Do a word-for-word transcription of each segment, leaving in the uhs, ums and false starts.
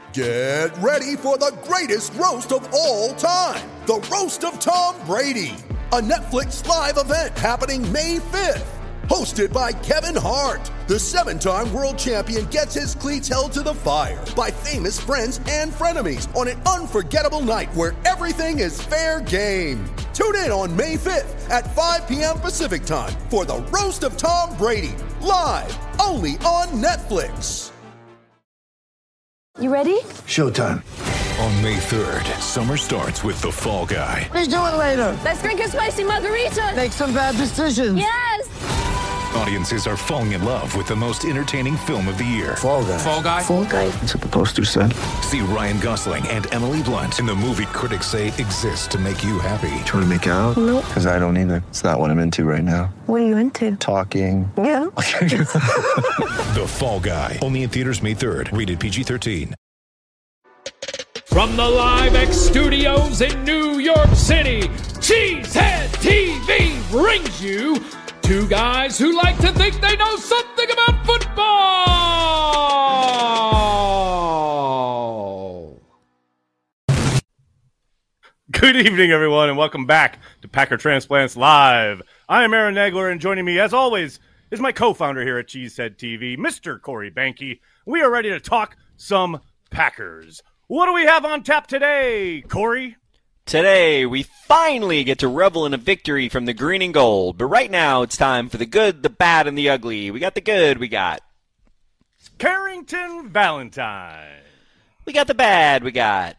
Get ready for the greatest roast of all time, the Roast of Tom Brady, a Netflix live event happening May fifth. Hosted by Kevin Hart, the seven-time world champion gets his cleats held to the fire by famous friends and frenemies on an unforgettable night where everything is fair game. Tune in on May fifth at five p.m. Pacific time for the Roast of Tom Brady, live only on Netflix. You ready? Showtime. On May third, summer starts with The Fall Guy. Let's do it later. Let's drink a spicy margarita. Make some bad decisions. Yes! Audiences are falling in love with the most entertaining film of the year. Fall Guy. Fall Guy? Fall Guy. That's what the poster said. See Ryan Gosling and Emily Blunt in the movie critics say exists to make you happy. Trying to make it out? Nope. Because I don't either. It's not what I'm into right now. What are you into? Talking. Yeah. The Fall Guy. Only in theaters May third. Rated P G thirteen. From the Live X Studios in New York City, Cheesehead T V brings you two guys who like to think they know something about football. Good evening, everyone, and welcome back to Packer Transplants Live. I am Aaron Nagler, and joining me, as always, is my co-founder here at Cheesehead T V, Mister Corey Banke. We are ready to talk some Packers. What do we have on tap today, Corey? Today, we finally get to revel in a victory from the green and gold. But right now, it's time for the good, the bad, and the ugly. We got the good, we got Carrington Valentine. We got the bad, we got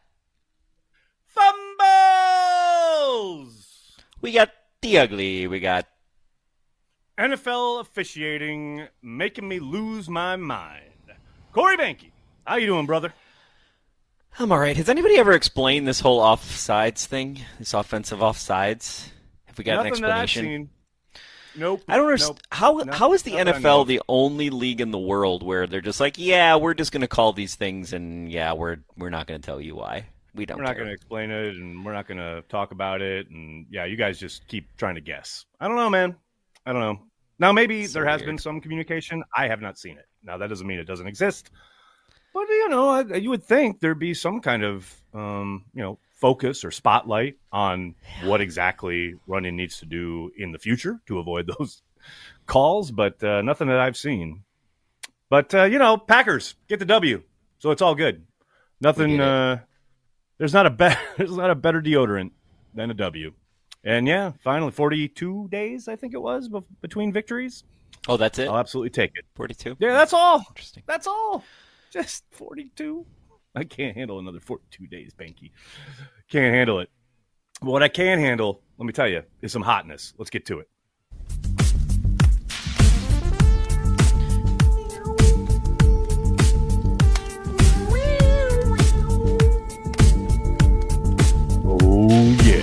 Fumbles. We got the ugly, we got N F L officiating making me lose my mind. Corey Banke, how you doing, brother? I'm all right. Has anybody ever explained this whole offsides thing? This offensive offsides? Have we got Nothing an explanation? That I've seen. Nope. I don't understand. Nope. How Nope. how is the Not N that I F know L of. the only league in the world where they're just like, yeah, we're just going to call these things, and yeah, we're we're not going to tell you why. We don't. We're not care. going to explain it, and we're not going to talk about it, and yeah, you guys just keep trying to guess. I don't know, man. I don't know. Now, maybe So there has weird. been some communication. I have not seen it. Now, that doesn't mean it doesn't exist. But, you know, I, you would think there'd be some kind of, um, you know, focus or spotlight on what exactly Runyon needs to do in the future to avoid those calls, but uh, nothing that I've seen. But, uh, you know, Packers get the W, so it's all good. Nothing, uh, there's not a be- there's not a better deodorant than a W. And, yeah, finally, forty-two days, I think it was, be- between victories. Oh, that's it. I'll absolutely take it. forty-two. Yeah, that's all. Interesting. That's all. Just forty-two. I can't handle another forty-two days, Banke. Can't handle it. But what I can handle, let me tell you, is some hotness. Let's get to it. Oh, yeah.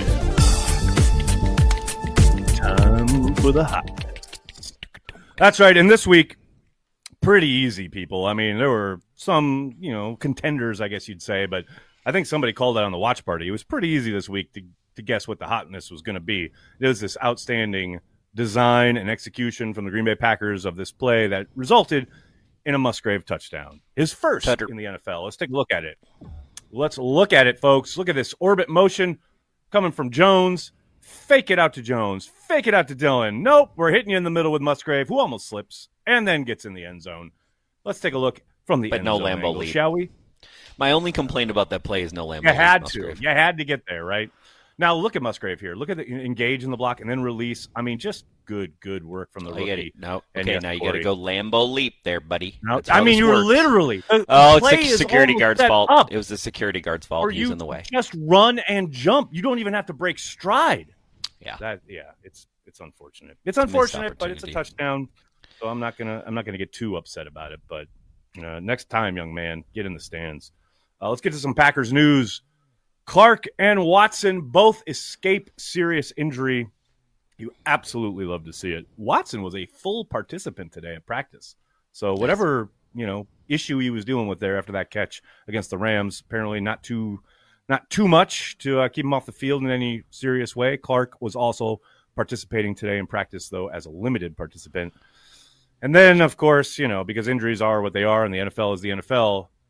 Time for the hotness. That's right. And this week, pretty easy, people. I mean, there were some, you know, contenders, I guess you'd say, but I think somebody called that on the watch party. It was pretty easy this week to, to guess what the hotness was going to be. It was this outstanding design and execution from the Green Bay Packers of this play that resulted in a Musgrave touchdown. His first Better. in the N F L. Let's take a look at it. Let's look at it, folks. Look at this orbit motion coming from Jones. Fake it out to Jones. Fake it out to Dillon. Nope, we're hitting you in the middle with Musgrave, who almost slips and then gets in the end zone. Let's take a look from the But end no zone Lambeau angle, leap. shall we? My only complaint about that play is no Lambeau. You had leap, to. Musgrave. You had to get there, right? Now look at Musgrave here. Look at the engage in the block and then release. I mean, just good, good work from the Oh, you rookie. gotta, no, And okay, yes, now you got Corey. to go Lambeau leap there, buddy. No, That's how I mean, this you were works. literally. The, Oh, the it's play the is security almost guard's set fault. up, It was the security guard's fault. or He you was in the way. just run and jump. You don't even have to break stride. Yeah. That yeah, it's it's unfortunate. It's It's a missed unfortunate, but it's a opportunity. touchdown. So I'm not gonna I'm not gonna get too upset about it. But uh, next time, young man, get in the stands. Uh, let's get to some Packers news. Clark and Watson both escape serious injury. You absolutely love to see it. Watson was a full participant today at practice. So whatever, you know, issue he was dealing with there after that catch against the Rams, apparently not too not too much to uh, keep him off the field in any serious way. Clark was also participating today in practice, though, as a limited participant. And then, of course, you know, because injuries are what they are and the N F L is the N F L,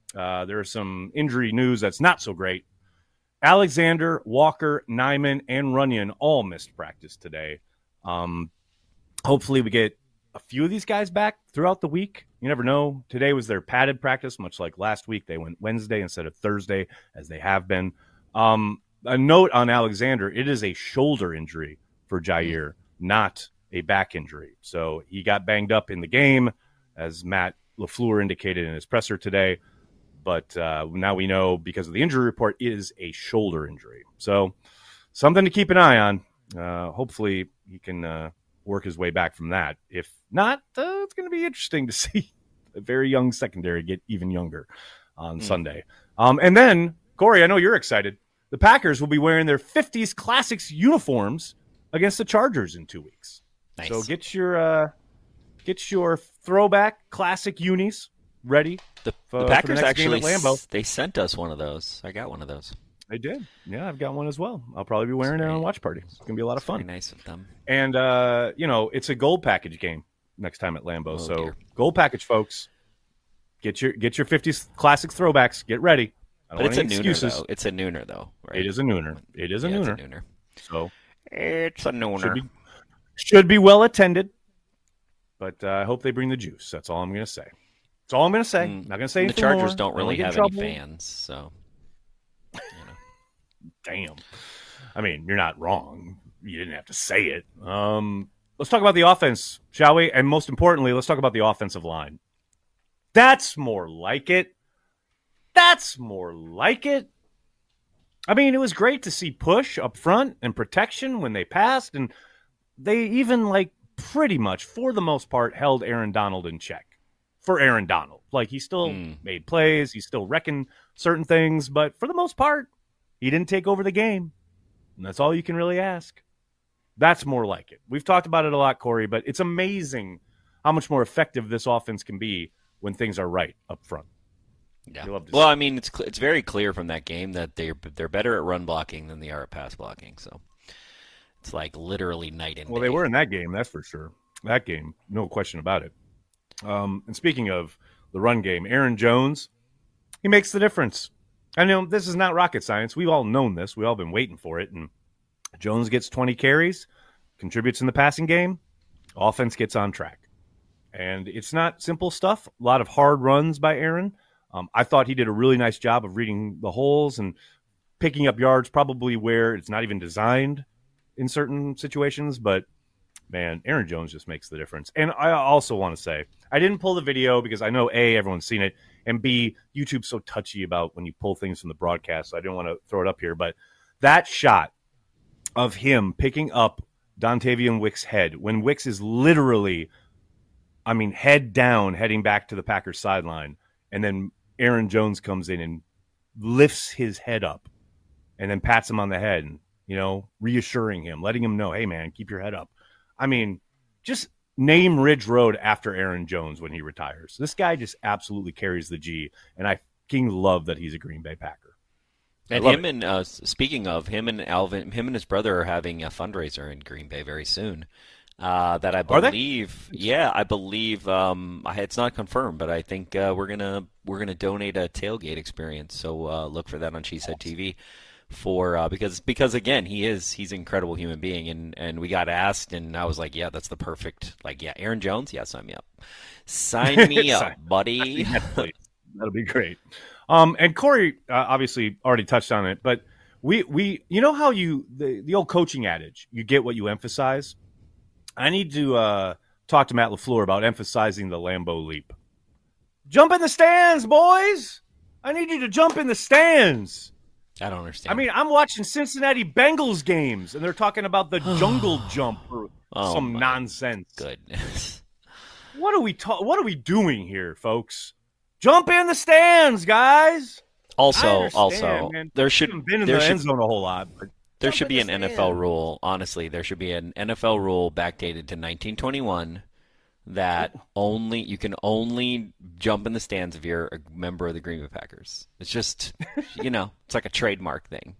uh, there's some injury news that's not so great. Alexander, Walker, Nyman, and Runyon all missed practice today. Um, hopefully we get a few of these guys back throughout the week. You never know. Today was their padded practice, much like last week. They went Wednesday instead of Thursday, as they have been. Um, a note on Alexander, it is a shoulder injury for Jair, not a back injury. So he got banged up in the game, as Matt LaFleur indicated in his presser today. But uh, now we know, because of the injury report, it is a shoulder injury. So something to keep an eye on. Uh, hopefully he can uh, work his way back from that. If not, uh, it's going to be interesting to see a very young secondary get even younger on mm. Sunday. Um, and then, Corey, I know you're excited. The Packers will be wearing their fifties Classics uniforms against the Chargers in two weeks. Nice. So get your uh, get your throwback classic unis ready. The, for, the Packers for the actually Lambeau. They sent us one of those. I got one of those. They did. Yeah, I've got one as well. I'll probably be wearing it on watch party. It's going to be a lot of fun. Very nice of them. And, uh, you know, it's a gold package game next time at Lambeau. Oh, so dear. Gold package, folks. Get your get your fifties classic throwbacks. Get ready. I don't But it's a want any nooner, excuses. though. It's a nooner, though. Right? It is a nooner. It is a, yeah, nooner. It's a nooner. So it's a nooner. Should be, should be well attended. But uh, I hope they bring the juice. That's all I'm going to say. That's all I'm going to say. Mm. Not going to say The anything Chargers more. don't really get have in any trouble. fans, so. You know. Damn. I mean, you're not wrong. You didn't have to say it. Um, let's talk about the offense, shall we? And most importantly, let's talk about the offensive line. That's more like it. That's more like it. I mean, it was great to see push up front and protection when they passed, and they even, like, pretty much, for the most part, held Aaron Donald in check. For Aaron Donald. Like, he still Mm. made plays, he still reckoned certain things, but for the most part, he didn't take over the game. And that's all you can really ask. That's more like it. We've talked about it a lot, Corey, but it's amazing how much more effective this offense can be when things are right up front. Yeah. You love to Well, see I mean, it's cl- it's very clear from that game that they're they're better at run blocking than they are at pass blocking. So it's like literally night and Well, day. they were in that game, that's for sure. That game, no question about it. Um, and speaking of the run game, Aaron Jones, he makes the difference. I know this is not rocket science. We've all known this. We've all been waiting for it. And Jones gets twenty carries, contributes in the passing game, offense gets on track. And it's not simple stuff. A lot of hard runs by Aaron. Um, I thought he did a really nice job of reading the holes and picking up yards probably where it's not even designed in certain situations. But, man, Aaron Jones just makes the difference. And I also want to say, I didn't pull the video because I know, A, everyone's seen it, and B, YouTube's so touchy about when you pull things from the broadcast, so I didn't want to throw it up here. But that shot of him picking up Dontavian Wick's head, when Wicks is literally, I mean, head down, heading back to the Packers sideline, and then Aaron Jones comes in and lifts his head up and then pats him on the head, and, you know, reassuring him, letting him know, hey, man, keep your head up. I mean, just name Ridge Road after Aaron Jones when he retires. This guy just absolutely carries the G, and I fucking love that he's a Green Bay Packer. And him it. and uh, speaking of him and Alvin, him and his brother are having a fundraiser in Green Bay very soon. Uh, that I believe, yeah, I believe um, I, it's not confirmed, but I think uh, we're gonna we're gonna donate a tailgate experience. So uh, look for that on Cheesehead T V. For uh, because because again he is he's an incredible human being, and, and we got asked, and I was like, yeah, that's the perfect, like, yeah, Aaron Jones, yeah, sign me up, sign me up, buddy. That'll be great. Um, and Corey uh, obviously already touched on it, but we we you know how you the, the old coaching adage, you get what you emphasize. I need to uh, talk to Matt LaFleur about emphasizing the Lambeau leap. Jump in the stands, boys! I need you to jump in the stands. I don't understand. I mean, I'm watching Cincinnati Bengals games, and they're talking about the jungle jump or oh some my nonsense. Goodness. What are we ta- What are we doing here, folks? Jump in the stands, guys. Also, also, man. there should haven't been in there the should, end zone a whole lot. But there jump should in be the an stand. N F L rule. Honestly, there should be an N F L rule backdated to nineteen twenty-one that only you can only jump in the stands if you're a member of the Green Bay Packers. It's just, you know, it's like a trademark thing.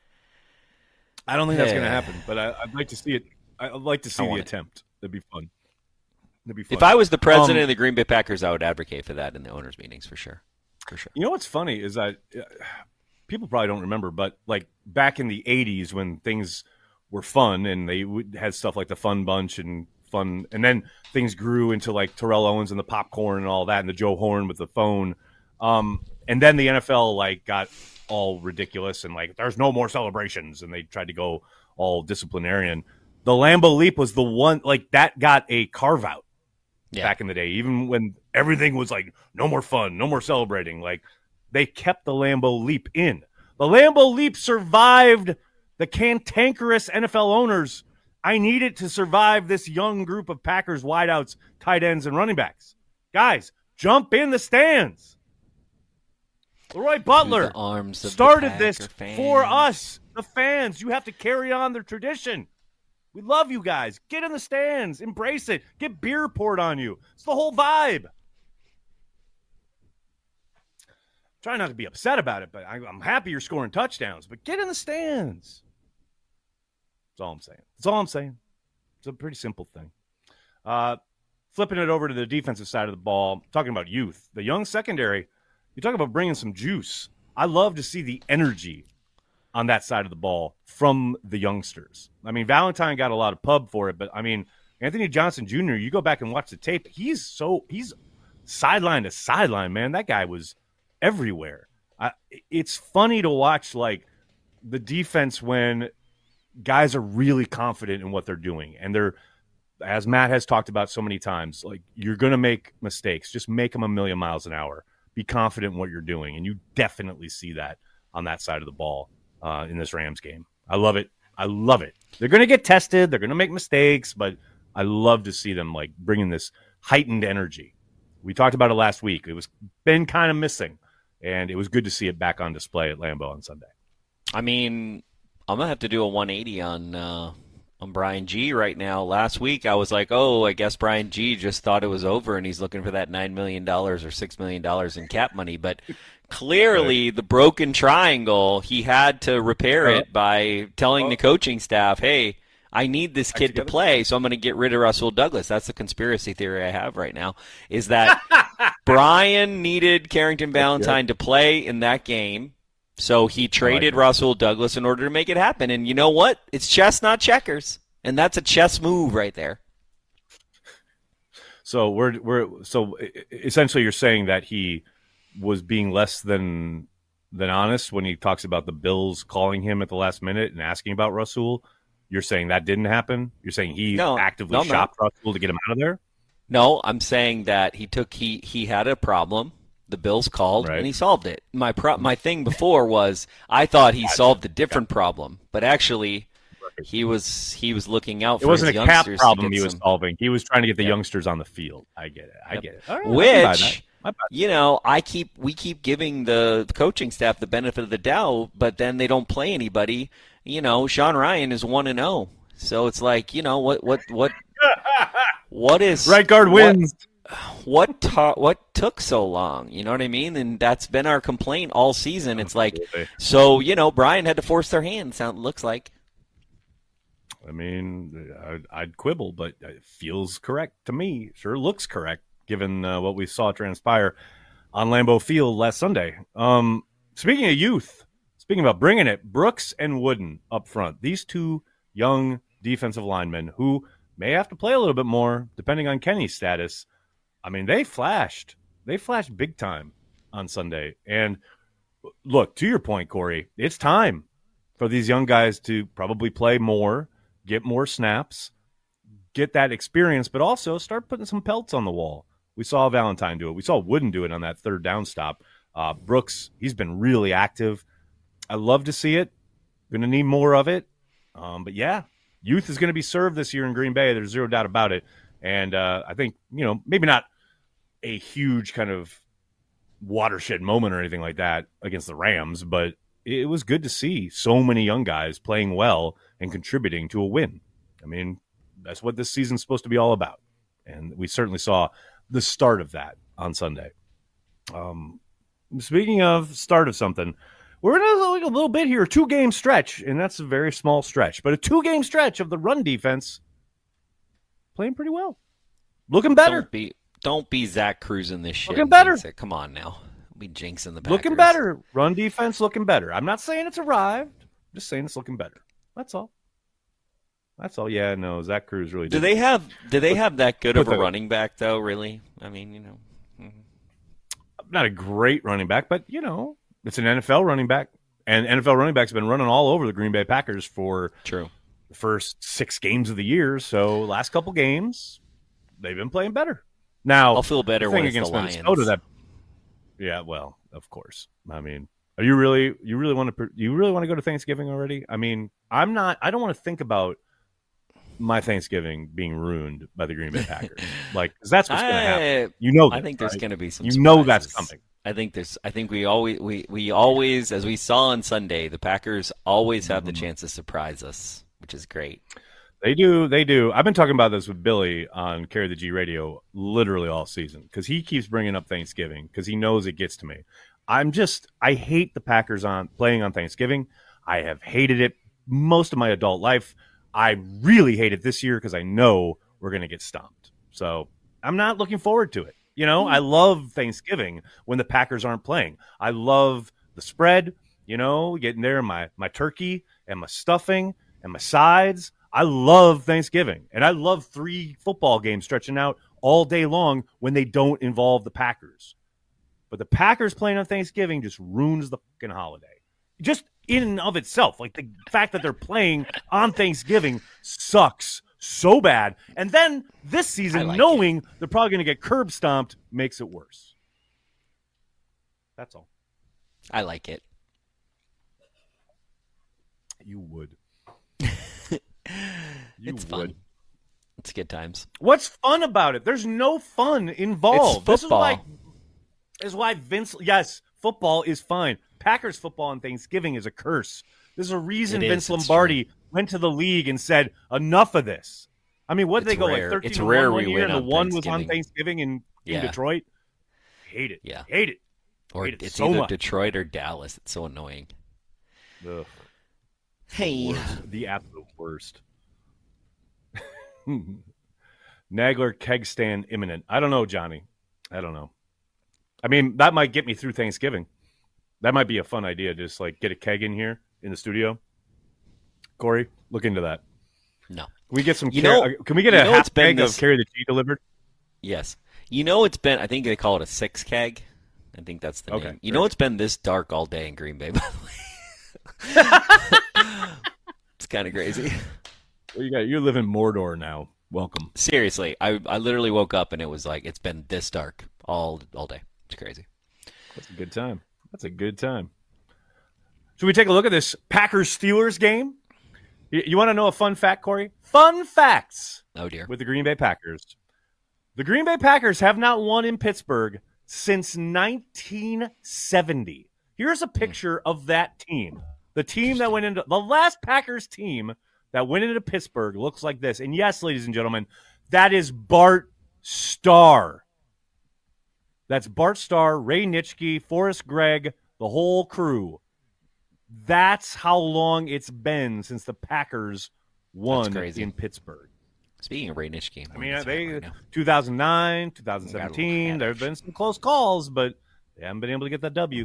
I don't think that's going to Yeah. happen, but I, I'd like to see it. I'd like to see I the want it. attempt. That'd be fun. That'd be fun. If I was the president Um, of the Green Bay Packers, I would advocate for that in the owners' meetings for sure. for sure. You know what's funny is that uh, people probably don't remember, but like back in the eighties when things were fun and they would, had stuff like the Fun Bunch and fun, and then things grew into like Terrell Owens and the popcorn and all that, and the Joe Horn with the phone. Um, and then the N F L like got all ridiculous and like there's no more celebrations, and they tried to go all disciplinarian. The Lambeau Leap was the one like that got a carve out yeah. back in the day, even when everything was like no more fun, no more celebrating. Like they kept the Lambeau Leap in. The Lambeau Leap survived the cantankerous N F L owners. I need it to survive this young group of Packers wideouts, tight ends, and running backs. Guys, jump in the stands. Leroy Butler arms of started this fans. for us, the fans. You have to carry on the tradition. We love you guys. Get in the stands. Embrace it. Get beer poured on you. It's the whole vibe. Try not to be upset about it, but I'm happy you're scoring touchdowns. But get in the stands. That's all I'm saying. That's all I'm saying. It's a pretty simple thing. Uh, flipping it over to the defensive side of the ball, talking about youth. The young secondary, you talk about bringing some juice. I love to see the energy on that side of the ball from the youngsters. I mean, Valentine got a lot of pub for it, but, I mean, Anthony Johnson Junior, you go back and watch the tape, he's so – he's sideline to sideline, man. That guy was everywhere. I, it's funny to watch, like, the defense when – guys are really confident in what they're doing. And they're, as Matt has talked about so many times, like you're going to make mistakes. Just make them a million miles an hour. Be confident in what you're doing. And you definitely see that on that side of the ball uh, in this Rams game. I love it. I love it. They're going to get tested. They're going to make mistakes, but I love to see them like bringing this heightened energy. We talked about it last week. It was been kind of missing, and it was good to see it back on display at Lambeau on Sunday. I mean, I'm going to have to do a one eighty on uh, on Brian G right now. Last week, I was like, oh, I guess Brian G just thought it was over, and he's looking for that nine million dollars or six million dollars in cap money. But clearly, right. the broken triangle, he had to repair oh. it by telling oh. the coaching staff, hey, I need this kid to play, so I'm going to get rid of Russell Douglas. That's the conspiracy theory I have right now, is that Brian needed Carrington Valentine to play in that game. So he traded like Russell Douglas in order to make it happen. And you know what? It's chess, not checkers. And that's a chess move right there. So we're we're so essentially you're saying that he was being less than than honest when he talks about the Bills calling him at the last minute and asking about Russell. You're saying that didn't happen? You're saying he no, actively no, shopped no. Russell to get him out of there? No, I'm saying that he took he he had a problem. The Bills called, right. and he solved it. My pro- my thing before was I thought he solved a different problem, but actually he was he was looking out for it wasn't his a cap youngsters problem he was some... solving. He was trying to get the yeah. youngsters on the field. I get it. I yep. get it. Right, Which, you know, I keep we keep giving the, the coaching staff the benefit of the doubt, but then they don't play anybody. You know, Sean Ryan is one and zero, so it's like, you know, what what what what is right guard wins. What, What ta- what took so long? You know what I mean? And that's been our complaint all season. It's like, so, you know, Brian had to force their hand, sound looks like. I mean, I'd, I'd quibble, but it feels correct to me. Sure looks correct, given uh, what we saw transpire on Lambeau Field last Sunday. Um, speaking of youth, speaking about bringing it, Brooks and Wooden up front. These two young defensive linemen who may have to play a little bit more, depending on Kenny's status. I mean, they flashed. They flashed big time on Sunday. And look, to your point, Corey, it's time for these young guys to probably play more, get more snaps, get that experience, but also start putting some pelts on the wall. We saw Valentine do it. We saw Wooden do it on that third down stop. Uh, Brooks, he's been really active. I love to see it. Going to need more of it. Um, but, yeah, youth is going to be served this year in Green Bay. There's zero doubt about it. And uh, I think, you know, maybe not a huge kind of watershed moment or anything like that against the Rams, but it was good to see so many young guys playing well and contributing to a win. I mean, that's what this season's supposed to be all about. And we certainly saw the start of that on Sunday. Um, speaking of start of something, we're in a little, a little bit here, a two-game stretch, and that's a very small stretch, but a two-game stretch of the run defense playing pretty well. Looking better. Don't be, don't be Zach Cruz in this shit. Looking better. Come on now. be jinxing the Packers. Looking better. Run defense looking better. I'm not saying it's arrived. I'm just saying it's looking better. That's all. That's all. Yeah, no, Zach Cruz really. Do did. they have? Do they have that good of a the, running back though? Really? I mean, you know, mm-hmm. not a great running back, but you know, it's an N F L running back, and N F L running backs have been running all over the Green Bay Packers for true the first six games of the year. So last couple games, they've been playing better. Now I'll feel better the thing when it's against the Lions. Minnesota. That, yeah, well, of course. I mean. Are you really you really want to you really want to go to Thanksgiving already? I mean, I'm not. I don't want to think about my Thanksgiving being ruined by the Green Bay Packers. Like, because that's what's going to happen. You know, that, I think there's right? going to be some. You surprises. know that's coming. I think there's. I think we always we we always, as we saw on Sunday, the Packers always have the chance to surprise us, which is great. They do. They do. I've been talking about this with Billy on Carry the G Radio literally all season because he keeps bringing up Thanksgiving because he knows it gets to me. I'm just, I hate the Packers on playing on Thanksgiving. I have hated it most of my adult life. I really hate it this year because I know we're going to get stomped. So I'm not looking forward to it. You know, I love Thanksgiving when the Packers aren't playing. I love the spread, you know, getting there, my, my turkey and my stuffing and my sides. I love Thanksgiving. And I love three football games stretching out all day long when they don't involve the Packers. But the Packers playing on Thanksgiving just ruins the fucking holiday. Just in and of itself. Like, the fact that they're playing on Thanksgiving sucks so bad. And then this season, like knowing it. they're probably going to get curb stomped makes it worse. That's all. I like it. You would. You it's would. fun. It's good times. What's fun about it? There's no fun involved. It's football. This is why, this is why Vince, yes, football is fine. Packers football on Thanksgiving is a curse. There's a reason It is, Vince it's Lombardi true. went to the league and said, enough of this. I mean, what did It's they go, rare. like thirteen It's to rare one we year, win and the on one was on Thanksgiving. Thanksgiving in, in Yeah. Detroit? Hate it. Yeah. Hate it. Or Hate it it's so either much. Detroit or Dallas. It's so annoying. Ugh. Hey. Worst. The absolute worst. Nagler keg stand imminent. I don't know, Johnny. I don't know. I mean, that might get me through Thanksgiving. That might be a fun idea. Just like get a keg in here in the studio. Corey, look into that. No. Can we get some? You car- know- can we get you a know half it's been keg this- of Carry the G delivered? Yes. You know it's been, I think they call it a six keg. I think that's the Okay, name. You great. know it's been this dark all day in Green Bay, by the way. It's kind of crazy. Well, you got you live in Mordor now. Welcome. Seriously, I I literally woke up and it was like, it's been this dark all all day. It's crazy. That's a good time. That's a good time. Should we take a look at this Packers-Steelers game? You, you want to know a fun fact, Corey? Fun facts Oh, dear. with the Green Bay Packers. The Green Bay Packers have not won in Pittsburgh since nineteen seventy. Here's a picture of that team. The team that went into – the last Packers team that went into Pittsburgh looks like this. And yes, ladies and gentlemen, that is Bart Starr. That's Bart Starr, Ray Nitschke, Forrest Gregg, the whole crew. That's how long it's been since the Packers won crazy. in Pittsburgh. Speaking of Ray Nitschke, I mean, that's they right now. two thousand nine, two thousand seventeen, Got a there little have been some close calls, but they haven't been able to get that W.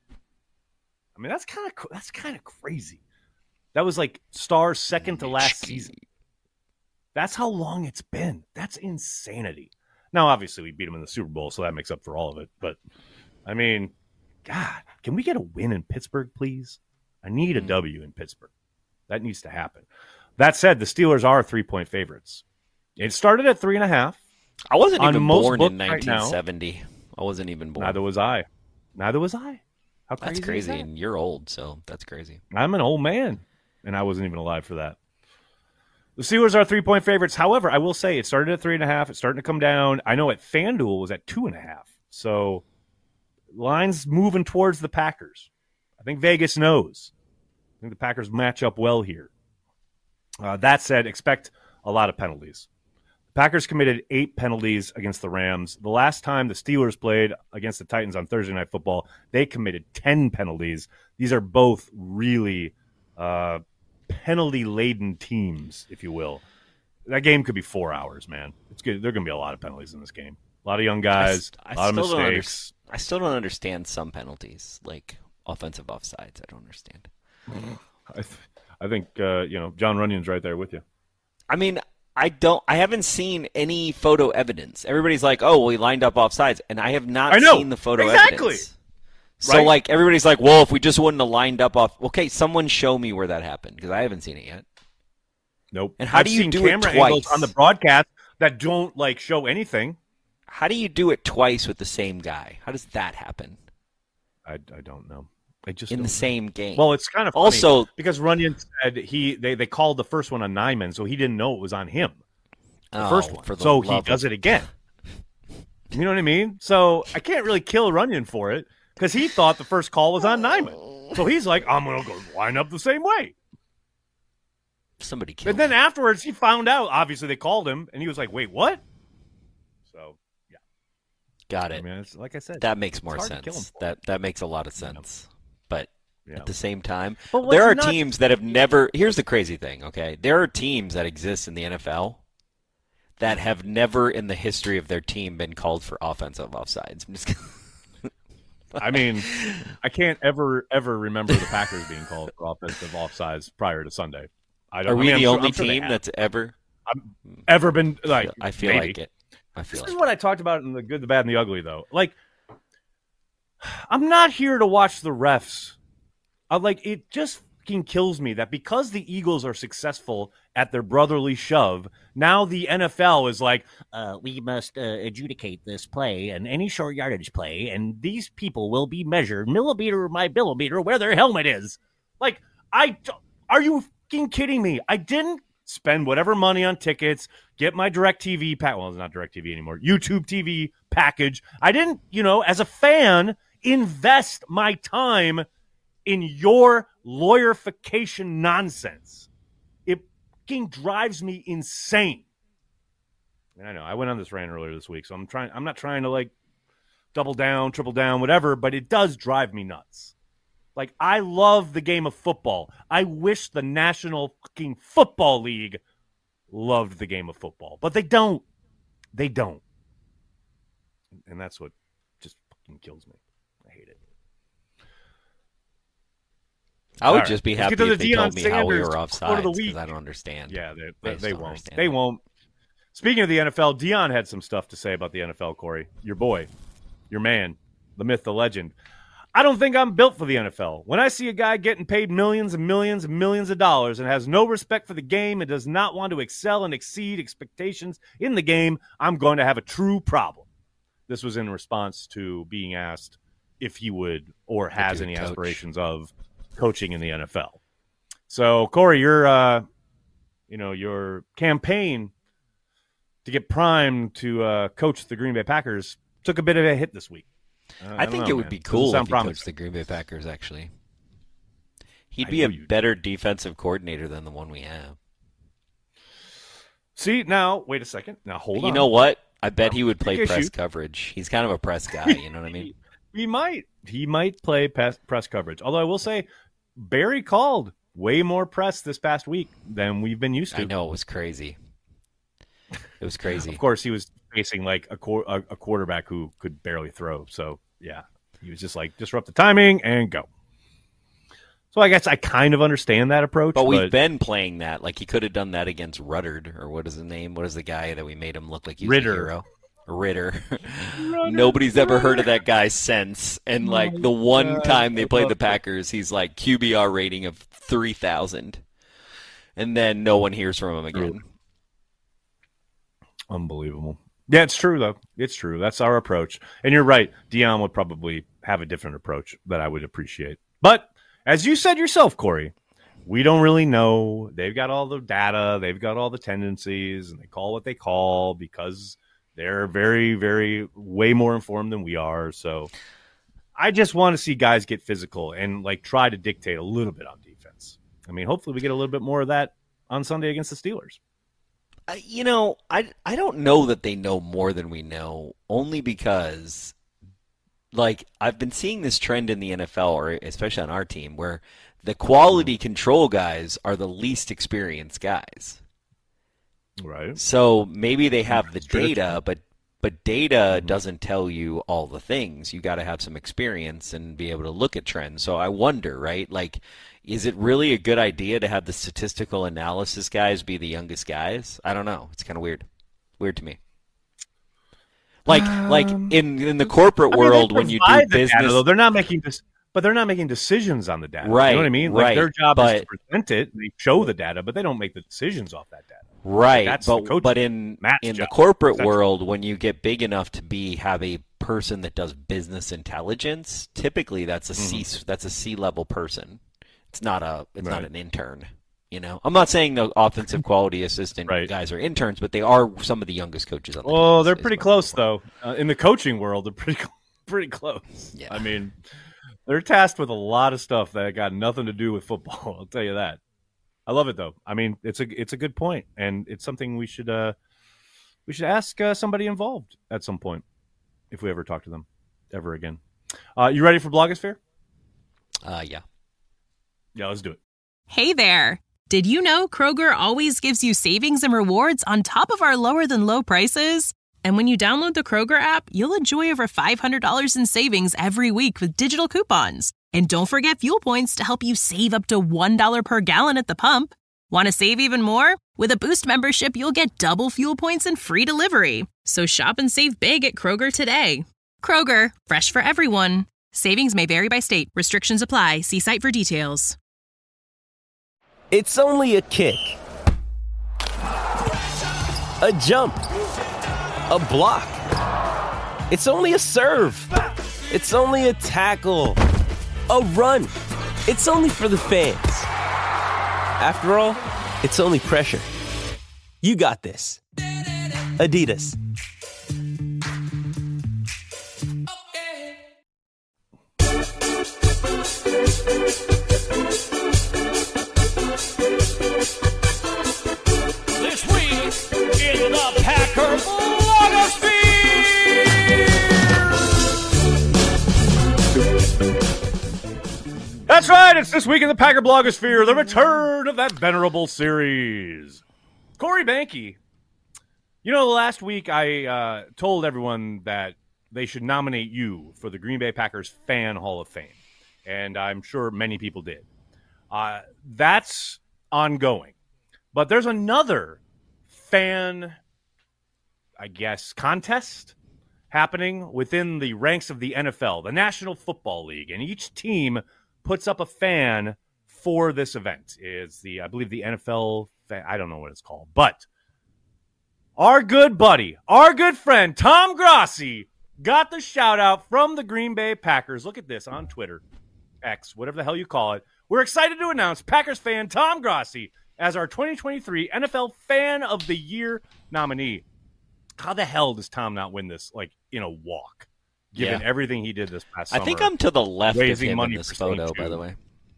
I mean, that's kind of that's kind of crazy. That was like Starr's second to last Nitschke. season. That's how long it's been. That's insanity. Now, obviously, we beat them in the Super Bowl, so that makes up for all of it. But, I mean, God, can we get a win in Pittsburgh, please? I need a Mm. W in Pittsburgh. That needs to happen. That said, the Steelers are three-point favorites. It started at three and a half. I wasn't on even most born in books right now- nineteen seventy. I wasn't even born. Neither was I. Neither was I. How crazy That's is crazy, that? and you're old, so that's crazy. I'm an old man, and I wasn't even alive for that. The Steelers are three-point favorites. However, I will say it started at three and a half. It's starting to come down. I know at FanDuel it was at two and a half. So lines moving towards the Packers. I think Vegas knows. I think the Packers match up well here. Uh, that said, expect a lot of penalties. The Packers committed eight penalties against the Rams. The last time the Steelers played against the Titans on Thursday Night Football, they committed ten penalties. These are both really uh, penalty-laden teams, if you will. That game could be four hours, man. It's good. There are going to be a lot of penalties in this game. A lot of young guys, I, a lot of still don't mistakes. I still don't understand some penalties, like offensive offsides. I don't understand. I, th- I think uh, you know John Runyon's right there with you. I mean, I don't. I haven't seen any photo evidence. Everybody's like, "Oh, well, he lined up offsides," and I have not I know. seen the photo exactly. evidence. So, right? like, everybody's like, "Well, if we just wouldn't have lined up off," okay, someone show me where that happened because I haven't seen it yet. Nope. And how I've do you seen do it camera twice angles on the broadcast that don't like show anything? How do you do it twice with the same guy? How does that happen? I, I don't know. I just in don't the know. same game. Well, it's kind of funny also because Runyon said he they, they called the first one on Nyman, so he didn't know it was on him. The oh, first one, for the so he love does of... it again. You know what I mean? So I can't really kill Runyon for it because he thought the first call was on Nyman. So he's like, I'm gonna go line up the same way. Somebody killed And then him. afterwards, he found out. Obviously, they called him, and he was like, "Wait, what?" So, yeah, got it. I mean, it's, like I said, that makes more hard to kill sense. him for That that makes a lot of sense. But yeah. at the same time, But what's there are nuts- teams that have never. Here's the crazy thing. Okay, there are teams that exist in the N F L that have never in the history of their team been called for offensive offsides. I'm just kidding. I mean, I can't ever ever remember the Packers being called for offensive offsides prior to Sunday. I don't, Are we I mean, the I'm only sure, I'm sure team that's ever ever been like? I feel maybe. like it. I feel This like is what I talked about in the good, the bad, and the ugly. Though, like, I'm not here to watch the refs. I like it. Just fucking kills me that because the Eagles are successful at their brotherly shove, now the N F L is like, uh, we must uh, adjudicate this play and any short yardage play, and these people will be measured millimeter by millimeter where their helmet is. Like, I are you fucking kidding me? I didn't spend whatever money on tickets, get my DirecTV pack. Well, it's not DirecTV anymore. YouTube T V package. I didn't, you know, as a fan, invest my time in your lawyerification nonsense. It fucking drives me insane. And I know I went on this rant earlier this week, so I'm trying. I'm not trying to like double down, triple down, whatever, but it does drive me nuts. Like, I love the game of football. I wish the National fucking Football League loved the game of football, but they don't. They don't. And that's what just fucking kills me. I hate it. I would All just right. be Let's happy get to if the they told Deion me how we Sanders were quote of offsides the because week. I don't understand. Yeah, they, I they, just they don't won't. understand They it. won't. Speaking of the N F L, Deion had some stuff to say about the N F L, Corey. Your boy, your man, the myth, the legend. I don't think I'm built for the N F L. When I see a guy getting paid millions and millions and millions of dollars and has no respect for the game and does not want to excel and exceed expectations in the game, I'm going to have a true problem. This was in response to being asked if he would or has any coach. aspirations of coaching in the N F L. So, Corey, your uh, you know, your campaign to get primed to uh, coach the Green Bay Packers took a bit of a hit this week. Uh, I, I think know, it would man. be Doesn't cool sound if he promising. coached the Green Bay Packers, actually. He'd I be a knew you'd- better defensive coordinator than the one we have. See, now, wait a second. Now, hold you on. know what? I bet he would play Big press issue. coverage. He's kind of a press guy, you know what I mean? He might. He might play press, press coverage. Although I will say, Barry called way more press this past week than we've been used to. I know, it was crazy. It was crazy. Of course, he was facing like a, qu- a, a quarterback who could barely throw. So, yeah, he was just like, disrupt the timing and go. So I guess I kind of understand that approach. But But, we've been playing that. Like, he could have done that against Ruddard, or what is his name? What is the guy that we made him look like he was Ritter. a hero? Ritter. Nobody's ever heard of that guy since. And, like, the one God, time they I played love the Packers, he's, like, Q B R rating of three thousand. And then no one hears from him again. Unbelievable. Yeah, it's true, though. It's true. That's our approach. And you're right. Deion would probably have a different approach that I would appreciate. But as you said yourself, Corey, we don't really know. They've got all the data. They've got all the tendencies, and they call what they call because they're very, very way more informed than we are. So I just want to see guys get physical and like try to dictate a little bit on defense. I mean, hopefully we get a little bit more of that on Sunday against the Steelers. Uh, you know, I, I don't know that they know more than we know, only because, like, I've been seeing this trend in the N F L, or especially on our team, where the quality control guys are the least experienced guys. Right. So maybe they have the That's true. data, but But data mm-hmm. doesn't tell you all the things. You got to have some experience and be able to look at trends. So I wonder, right? Like, is it really a good idea to have the statistical analysis guys be the youngest guys? I don't know. It's kind of weird. Weird to me. Like, um, like in in the corporate I mean, world, when you do business, data, though, they're not making this, but they're not making decisions on the data. Right. You know what I mean? Like right, their job but, is to present it. They show the data, but they don't make the decisions off that data. Right. That's but the but in Matt's in job, the corporate world, when you get big enough to be have a person that does business intelligence, typically that's a mm-hmm. C that's a C level person. It's not a it's right. not an intern. You know, I'm not saying the offensive quality assistant right. guys are interns, but they are some of the youngest coaches on the team. Oh, they're pretty close, though. Uh, in the coaching world, they're pretty pretty close. Yeah. I mean, they're tasked with a lot of stuff that got nothing to do with football. I'll tell you that. I love it, though. I mean, it's a it's a good point, and it's something we should uh, we should ask uh, somebody involved at some point if we ever talk to them ever again. Uh, you ready for Blogosphere? Uh, yeah. Yeah, let's do it. Hey there. Did you know Kroger always gives you savings and rewards on top of our lower-than-low prices? And when you download the Kroger app, you'll enjoy over five hundred dollars in savings every week with digital coupons. And don't forget fuel points to help you save up to one dollar per gallon at the pump. Want to save even more? With a Boost membership, you'll get double fuel points and free delivery. So shop and save big at Kroger today. Kroger, fresh for everyone. Savings may vary by state. Restrictions apply. See site for details. It's only a kick, a jump, a block. It's only a serve. It's only a tackle, a run. It's only for the fans. After all, it's only pressure. You got this. Adidas. This week in the Packer Blogosphere. That's right. It's this week in the Packer Blogosphere, the return of that venerable series. Corey Banke. You know, last week I uh, told everyone that they should nominate you for the Green Bay Packers Fan Hall of Fame, and I'm sure many people did. Uh, that's ongoing. But there's another fan, I guess, contest happening within the ranks of the N F L, the National Football League, and each team puts up a fan for this event. It's the, I believe, the N F L fan, I don't know what it's called, but our good buddy, our good friend, Tom Grossi, got the shout out from the Green Bay Packers. Look at this on Twitter, X, whatever the hell you call it. We're excited to announce Packers fan Tom Grossi as our twenty twenty-three N F L Fan of the Year nominee. How the hell does Tom not win this, like, in a walk, given yeah. everything he did this past summer? I think I'm to the left of him in this photo, by the way.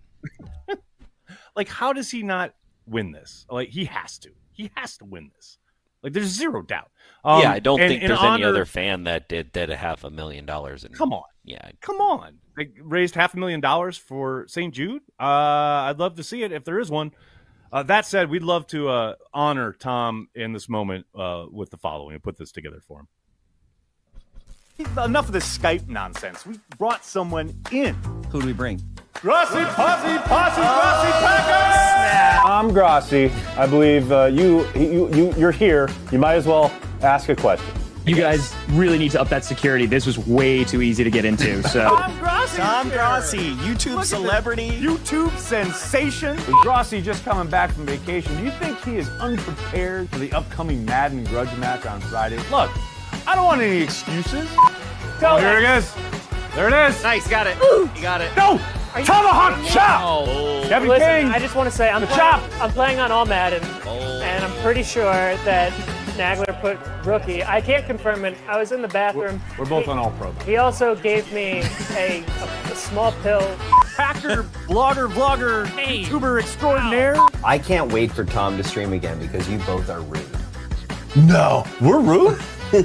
Like, how does he not win this? Like, he has to. He has to win this. Like, there's zero doubt. Um, yeah, I don't and, think there's honor, any other fan that did did a half a million dollars. In, come on. Yeah. Come on. They raised half a million dollars for Saint Jude. Uh, I'd love to see it if there is one. Uh, that said, we'd love to uh, honor Tom in this moment uh, with the following and put this together for him. Enough of this Skype nonsense. We brought someone in. Who do we bring? Grossi, Posse, Posse, Grossi, Packers! I'm Grossi. I believe uh, you, you, you, you're here. You might as well ask a question. You guys really need to up that security. This was way too easy to get into. So Tom Grossi, Tom Grossi, YouTube celebrity, YouTube sensation. With Grossi just coming back from vacation, do you think he is unprepared for the upcoming Madden grudge match on Friday? Look, I don't want any excuses. Oh, here it is. There it is. Nice, got it. Ooh. You got it. No! Tomahawk chop! Oh. Kevin Listen, King. I just want to say I'm, the playing, chop. I'm playing on all Madden, oh. and I'm pretty sure that Nagler put rookie. I can't confirm it. I was in the bathroom. We're, we're both he, on all pro. He also gave me a, a, a small pill. Packer, blogger, vlogger, hey. YouTuber extraordinaire. I can't wait for Tom to stream again because you both are rude. No, we're rude?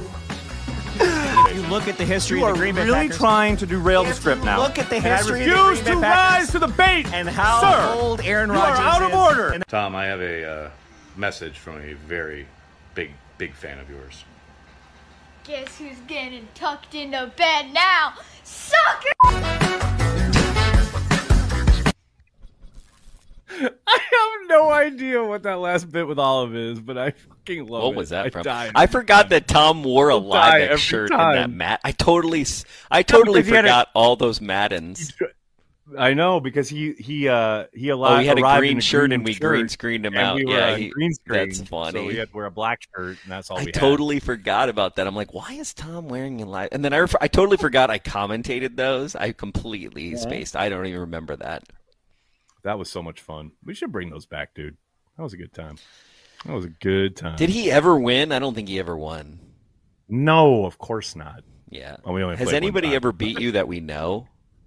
If you look at the history you of the Green Bay really Packers, trying to derail the script now. Look at the history and I refuse of the Green to Bay Packers rise to the bait and how Sir, old Aaron you Rodgers are out is. of order. Tom, I have a uh, message from a very big, big fan of yours. Guess who's getting tucked into bed now? Sucker! I have no idea what that last bit with Olive is, but I fucking love it. What was that I from? die I forgot that Tom wore a I'll die every Livex shirt in time. that Mad. I totally, I totally because he had a- forgot all those Maddens. I know because he he uh he allowed. Oh, he had a arrived green in a shirt green and we shirt, green screened him and out. We were Yeah, on he- green screen. that's funny. So we had to wear a black shirt, and that's all I we totally forgot about that. I'm like, why is Tom wearing a live? And then I, ref- I totally forgot I commentated those. I completely Yeah. spaced. I don't even remember that. had. That was so much fun. We should bring those back, dude. That was a good time. That was a good time. Did he ever win? I don't think he ever won. No, of course not. Yeah. Oh, we only Has played one anybody time. ever beat you that we know?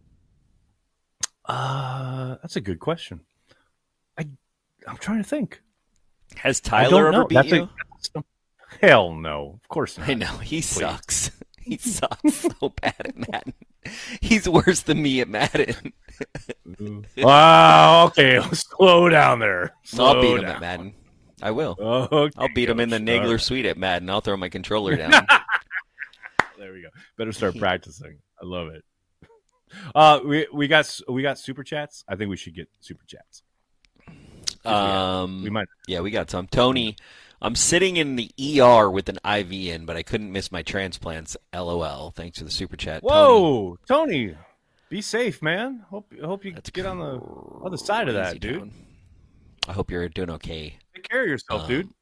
Uh, that's a good question. I I'm trying to think. Has I don't Tyler ever know. beat That's a- you? Hell no. Of course not. I know. He Please. sucks. He sucks so bad at Madden. He's worse than me at Madden. Wow. Okay. Slow down there. Slow I'll beat him down. at Madden. I will. Okay, I'll beat him in the Coach. Nagler All right. suite at Madden. I'll throw my controller down. There we go. Better start practicing. I love it. Uh, we we got we got super chats. I think we should get super chats. Um, we might. Yeah, we got some. Tony, I'm sitting in the E R with an I V in, but I couldn't miss my transplants. LOL. Thanks for the super chat. Tony. Whoa, Tony, be safe, man. Hope hope you get on the other side of that, Crazy dude. town. I hope you're doing okay. Take care of yourself, Um, dude.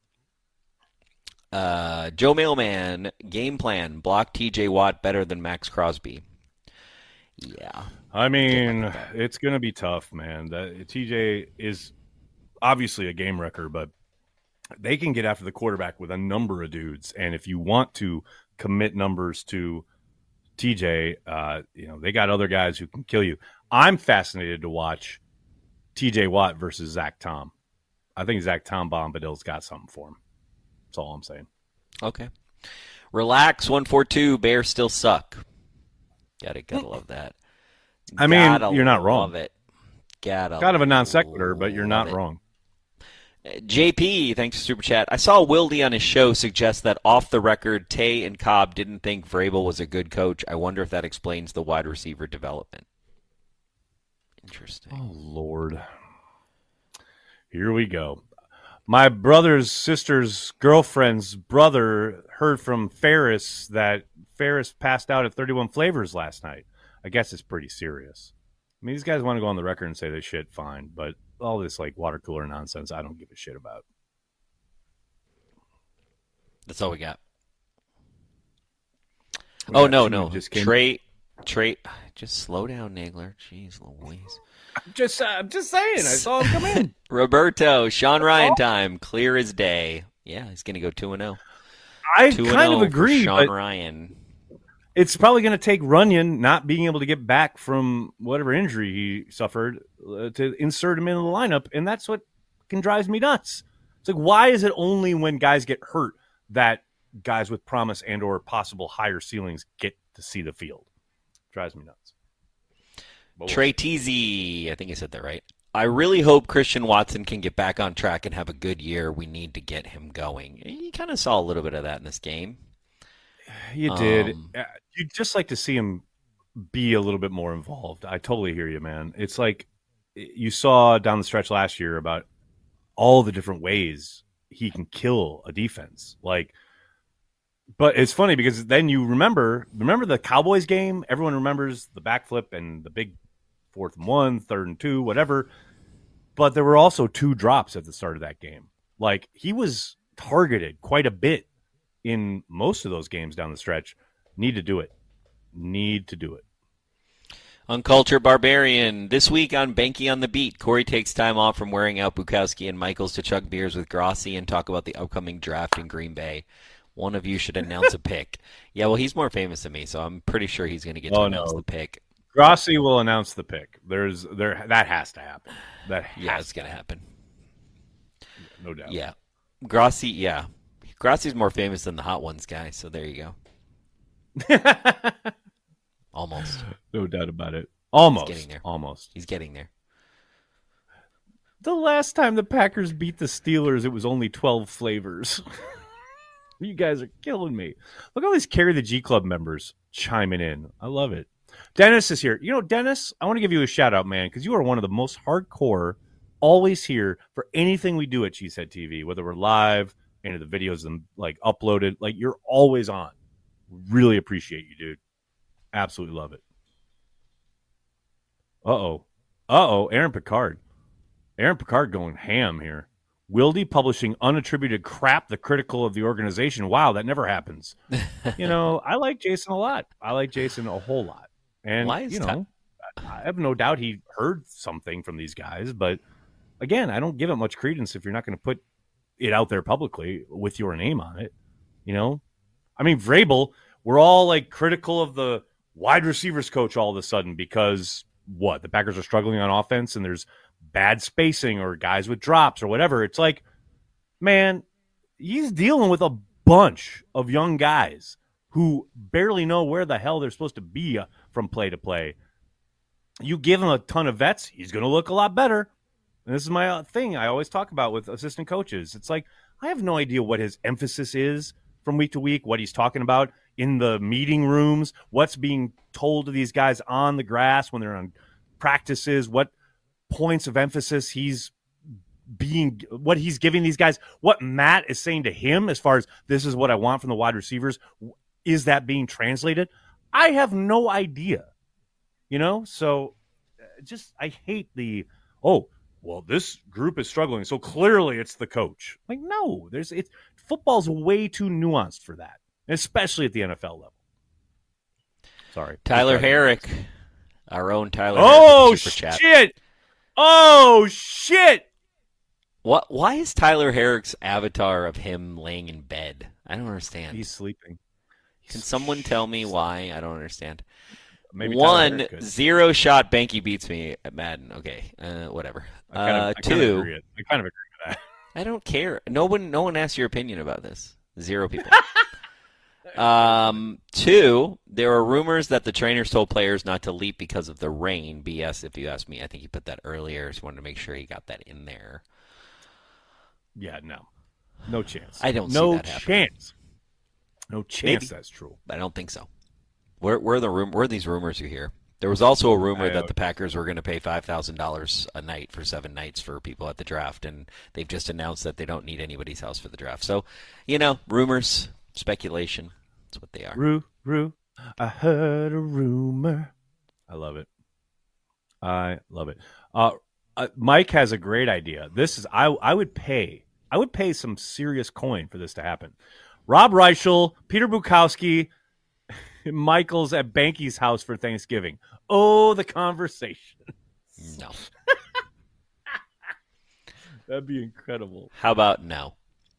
Uh, Joe Mailman, game plan: block T J Watt better than Max Crosby. Yeah, I mean, it's gonna be tough, man. That T J is obviously a game wrecker, but they can get after the quarterback with a number of dudes. And if you want to commit numbers to T J, uh, you know, they got other guys who can kill you. I'm fascinated to watch T J Watt versus Zach Tom. I think Zach Tom Bombadil's got something for him. That's all I'm saying. Okay. Relax, one four two. Bears still suck. Gotta gotta love that. I mean, Gotta you're not wrong. Love it. Gotta Kind of a non sequitur, but you're not love it. wrong. J P, thanks for super chat. I saw Wildy on his show suggest that off the record, Tay and Cobb didn't think Vrabel was a good coach. I wonder if that explains the wide receiver development. Interesting. Oh Lord, here we go. My brother's sister's girlfriend's brother heard from Ferris that Ferris passed out at thirty-one Flavors last night. I guess it's pretty serious. I mean, these guys want to go on the record and say they shit, fine, but all this like water cooler nonsense, I don't give a shit about. That's all we got. We oh got no, two no, just came- Trey, Trey, just slow down, Nagler. Jeez Louise. Just, uh, I'm just saying. I saw him come in. Roberto, Sean Ryan time, clear as day. Yeah, he's gonna go two and zero. I Two kind of and oh for agree, Sean but Ryan. it's probably going to take Runyon not being able to get back from whatever injury he suffered uh, to insert him into the lineup, and that's what can drives me nuts. It's like, why is it only when guys get hurt that guys with promise and or possible higher ceilings get to see the field? Drives me nuts. But Trey Teasy, I think I said that right. I really hope Christian Watson can get back on track and have a good year. We need to get him going. You kind of saw a little bit of that in this game. You did. Um, Uh, You'd just like to see him be a little bit more involved. I totally hear you, man. It's like you saw down the stretch last year about all the different ways he can kill a defense. Like, but it's funny because then you remember, remember the Cowboys game? Everyone remembers the backflip and the big fourth and one, third and two, whatever. But there were also two drops at the start of that game. Like, he was targeted quite a bit in most of those games down the stretch. Need to do it. Need to do it. Uncultured Barbarian. This week on Banky on the Beat, Corey takes time off from wearing out Bukowski and Michaels to chug beers with Grossi and talk about the upcoming draft in Green Bay. One of you should announce a pick. Yeah, well, he's more famous than me, so I'm pretty sure he's going to get to Oh, announce no. the pick. Grossi will announce the pick. There's there that has to happen. That has Yeah, it's going to happen. No doubt. Yeah. Grossi, yeah. Grossi's more famous than the Hot Ones guy, so there you go. Almost. No doubt about it. Almost. He's getting there. Almost. He's getting there. The last time the Packers beat the Steelers, it was only twelve flavors. You guys are killing me. Look at all these Carry the G Club members chiming in. I love it. Dennis is here. You know, Dennis, I want to give you a shout out, man, because you are one of the most hardcore, always here for anything we do at Cheesehead T V, whether we're live, any of the videos them like uploaded. Like, you're always on. Really appreciate you, dude. Absolutely love it. Uh-oh. Uh-oh, Aaron Picard. Aaron Picard going ham here. Wildy publishing unattributed crap, the critical of the organization. Wow, that never happens. You know, I like Jason a lot. I like Jason a whole lot. And, Why is you know, Ty- I have no doubt he heard something from these guys. But, again, I don't give it much credence if you're not going to put it out there publicly with your name on it. You know? I mean, Vrabel, we're all, like, critical of the wide receivers coach all of a sudden because, what, the Packers are struggling on offense and there's bad spacing or guys with drops or whatever. It's like, man, he's dealing with a bunch of young guys who barely know where the hell they're supposed to be from play to play. You give him a ton of vets, he's going to look a lot better. And this is my thing I always talk about with assistant coaches. It's like, I have no idea what his emphasis is from week to week, what he's talking about in the meeting rooms, what's being told to these guys on the grass when they're on practices, what points of emphasis he's being, what he's giving these guys, what Matt is saying to him as far as this is what I want from the wide receivers. Is that being translated? I have no idea, you know? So just, I hate the, oh, well, this group is struggling, so clearly it's the coach. Like, no, there's, it's, football's way too nuanced for that, especially at the N F L level. Sorry. Tyler Herrick, our own Tyler Oh, Herrick. Super shit. Chat. Oh, shit. What? Why is Tyler Herrick's avatar of him laying in bed? I don't understand. He's sleeping. Can someone tell me why? I don't understand. Maybe Tyler One, Herrick could. zero shot Banky beats me at Madden. Okay, uh, whatever. I kind of, uh, I kind of two, agree. I kind of agree with that. I don't care. No one, no one asked your opinion about this. Zero people. um, two, there are rumors that the trainers told players not to leap because of the rain. B S, if you ask me. I think he put that earlier. Just wanted to make sure he got that in there. Yeah, no. No chance. I don't no see that happening. chance. No chance Maybe. that's true. I don't think so. Where, where are the room? Where are these rumors you hear? There was also a rumor I that don't- the Packers were going to pay five thousand dollars a night for seven nights for people at the draft, and they've just announced that they don't need anybody's house for the draft. So, you know, rumors, speculation, that's what they are. Rue, Rue, I heard a rumor. I love it. I love it. Uh, uh, Mike has a great idea. This is I. I would pay. I would pay some serious coin for this to happen. Rob Reichel, Peter Bukowski, Michael's at Banky's house for Thanksgiving. Oh, the conversation. No. That'd be incredible. How about no?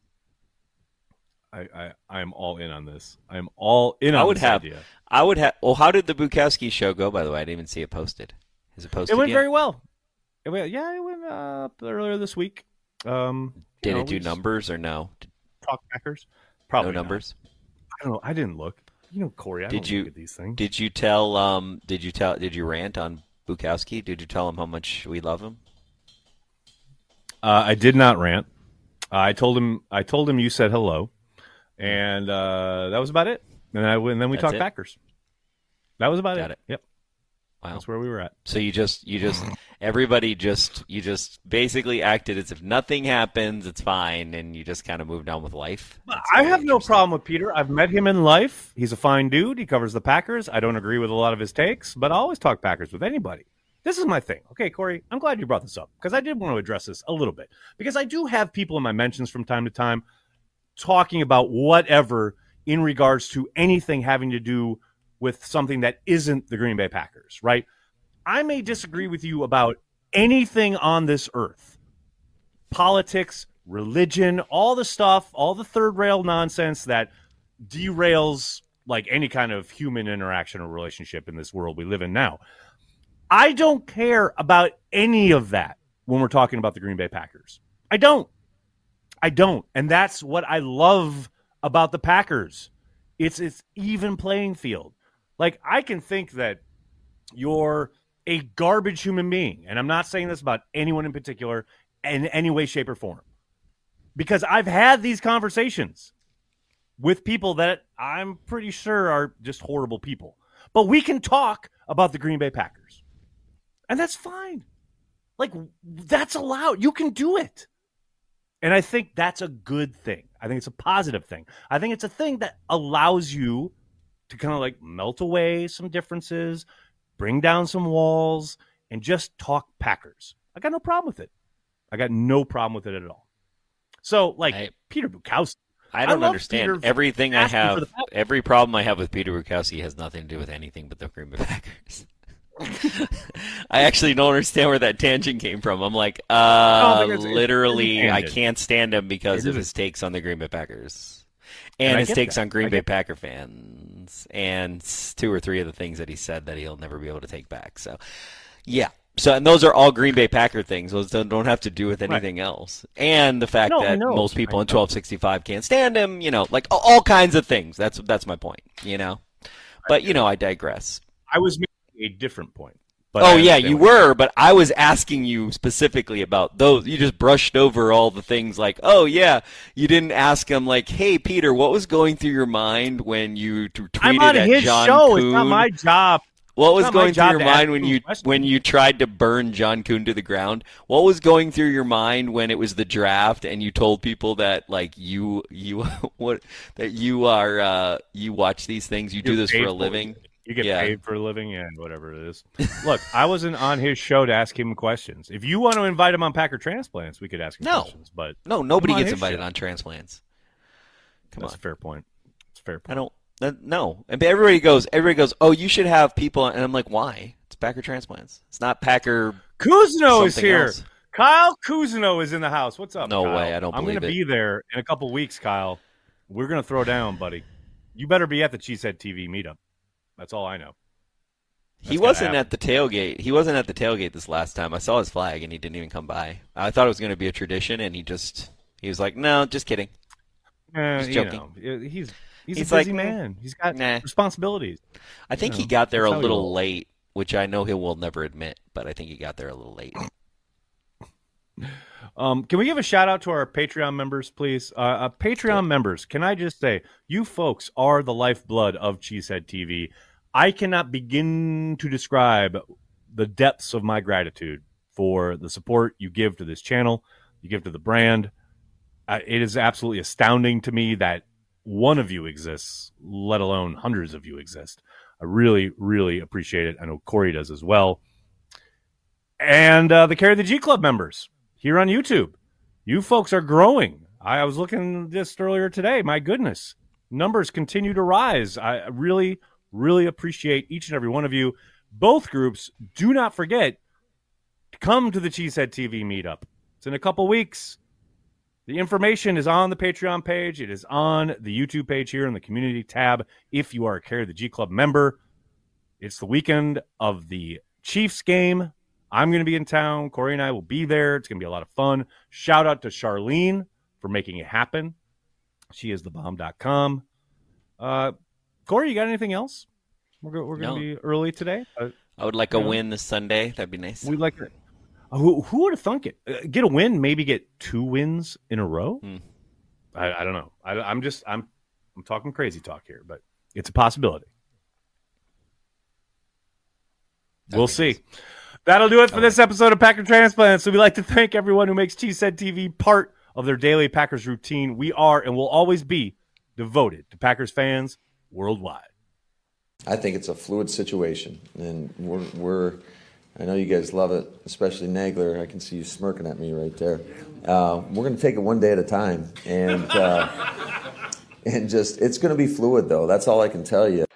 I, I, I am all in on this. I am all in on I would this have. idea. I would have. Well, how did the Bukowski show go? By the way, I didn't even see it posted. Is it posted? It went yet? very well. It went, yeah, it went up earlier this week. Um, you Did know, it do we just numbers or no? Talk Packers? Probably no not. numbers. I don't know. I didn't look. You know, Corey. I Did don't you look at these things. Did you tell? Um. Did you tell? Did you rant on Bukowski? Did you tell him how much we love him? Uh, I did not rant. Uh, I told him. I told him you said hello, and uh, that was about it. And, I, and then we That's talked it? Packers. That was about Got it. it. Yep. Wow. That's where we were at. So you just, you just, everybody just, you just basically acted as if nothing happens, it's fine, and you just kind of moved on with life. That's I very have no interesting. problem with Peter. I've met him in life. He's a fine dude. He covers the Packers. I don't agree with a lot of his takes, but I always talk Packers with anybody. This is my thing. Okay, Corey, I'm glad you brought this up because I did want to address this a little bit because I do have people in my mentions from time to time talking about whatever in regards to anything having to do with something that isn't the Green Bay Packers, right? I may disagree with you about anything on this earth. Politics, religion, all the stuff, all the third rail nonsense that derails like any kind of human interaction or relationship in this world we live in now. I don't care about any of that when we're talking about the Green Bay Packers. I don't. I don't. And that's what I love about the Packers. It's it's even playing field. Like, I can think that you're a garbage human being, and I'm not saying this about anyone in particular in any way, shape, or form, because I've had these conversations. with people that I'm pretty sure are just horrible people. But we can talk about the Green Bay Packers. And that's fine. Like, that's allowed. You can do it. And I think that's a good thing. I think it's a positive thing. I think it's a thing that allows you to kind of like melt away some differences, bring down some walls, and just talk Packers. I got no problem with it. I got no problem with it at all. So, like, I, Peter Bukowski. I don't I understand. Peter Everything I have, every problem I have with Peter Bukowski has nothing to do with anything but the Green Bay Packers. I actually don't understand where that tangent came from. I'm like, uh, oh, literally, I can't stand him because of his takes on the Green Bay Packers. And, and his takes that. on Green Bay that. Packer fans. And two or three of the things that he said that he'll never be able to take back. So, yeah. So, and those are all Green Bay Packer things. Those don't, don't have to do with anything right. else. And the fact no, that no. most people in twelve sixty-five can't stand him, you know, like all kinds of things. That's that's my point, you know. But, you know, I digress. I was making a different point. But oh, yeah, you were, but I was asking you specifically about those. You just brushed over all the things like, oh, yeah, you didn't ask him, like, hey, Peter, what was going through your mind when you t- tweeted I'm on at his John show. Kuhn? It's not my job. What was going through your mind when you when you tried to burn John Kuhn to the ground? What was going through your mind when it was the draft and you told people that like you you what that you are uh, you watch these things, you do this for a living? You get yeah. paid for a living, yeah, whatever it is. Look, I wasn't on his show to ask him questions. If you want to invite him on Packer Transplants, we could ask him no. questions. But no, nobody gets invited show. on Transplants. Come That's on. a fair point. It's a fair point. I don't. Uh, no, and everybody goes. Everybody goes. Oh, you should have people, and I'm like, why? It's Packer Transplants. It's not Packer. Kuzno is here. Else. Kyle Kuzno is in the house. What's up? No Kyle? way. I don't. I'm believe gonna it. be there in a couple weeks, Kyle. We're gonna throw down, buddy. You better be at the Cheesehead T V meetup. That's all I know. That's he wasn't at the tailgate. He wasn't at the tailgate this last time. I saw his flag, and he didn't even come by. I thought it was going to be a tradition, and he just he was like, "No, just kidding." Uh, just joking. You know, he's. He's, He's a busy like, man. He's got nah. responsibilities. I think you know, he got there a little late, which I know he will never admit, but I think he got there a little late. Um, can we give a shout out to our Patreon members, please? Uh, uh, Patreon yeah. members, can I just say, you folks are the lifeblood of Cheesehead T V. I cannot begin to describe the depths of my gratitude for the support you give to this channel, you give to the brand. Uh, it is absolutely astounding to me that one of you exists, let alone hundreds of you exist. I really, really appreciate it. I know Corey does as well. And uh, the Carry the G Club members here on YouTube. You folks are growing. I, I was looking just earlier today. My goodness. Numbers continue to rise. I really, really appreciate each and every one of you. Both groups, do not forget to come to the Cheesehead T V meetup. It's in a couple weeks. The information is on the Patreon page. It is on the YouTube page here in the community tab. If you are a Carry the G Club member, it's the weekend of the Chiefs game. I'm going to be in town. Corey and I will be there. It's going to be a lot of fun. Shout out to Charlene for making it happen. She is the bomb dot com. Uh, Corey, you got anything else? We're, go- we're going to no. be early today. Uh, I would like a know. win this Sunday. That'd be nice. We'd like to. Who, who would have thunk it? Uh, get a win, maybe get two wins in a row. Hmm. I, I don't know. I, I'm just I'm I'm talking crazy talk here, but it's a possibility. That'd we'll see. Nice. That'll do it for this episode of Packer Transplants. So we'd like to thank everyone who makes Cheesehead T V part of their daily Packers routine. We are and will always be devoted to Packers fans worldwide. I think it's a fluid situation, and we're we're. I know you guys love it, especially Nagler. I can see you smirking at me right there. Uh, we're going to take it one day at a time, and uh, and just it's going to be fluid, though. That's all I can tell you.